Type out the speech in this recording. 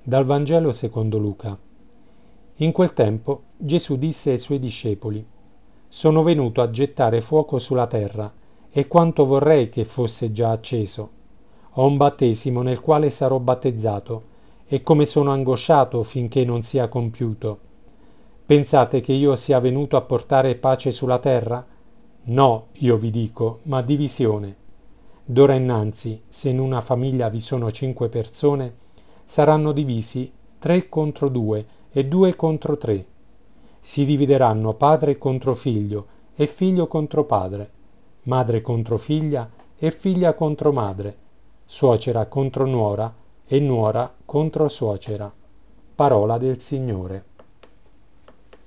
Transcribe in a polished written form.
Dal Vangelo secondo Luca. In quel tempo Gesù disse ai suoi discepoli: Sono venuto a gettare fuoco sulla terra, e quanto vorrei che fosse già acceso. Ho un battesimo nel quale sarò battezzato, e come sono angosciato finché non sia compiuto. Pensate che io sia venuto a portare pace sulla terra? No, io vi dico, ma divisione. D'ora innanzi, se in una famiglia vi sono 5 persone, saranno divisi 3 contro 2 e 2 contro 3. Si divideranno padre contro figlio e figlio contro padre, madre contro figlia e figlia contro madre, suocera contro nuora e nuora contro suocera. Parola del Signore.